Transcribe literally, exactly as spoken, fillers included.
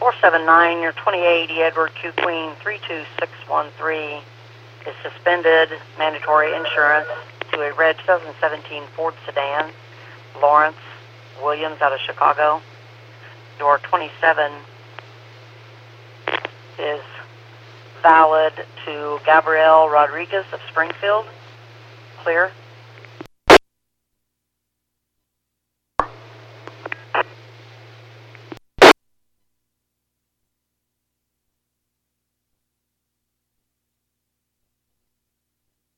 four seven nine, your twenty-eight E Edward Q Queen three two six one three is suspended mandatory insurance to a red two thousand seventeen Ford sedan, Lawrence Williams out of Chicago. Your twenty-seven is valid to Gabrielle Rodriguez of Springfield. Clear.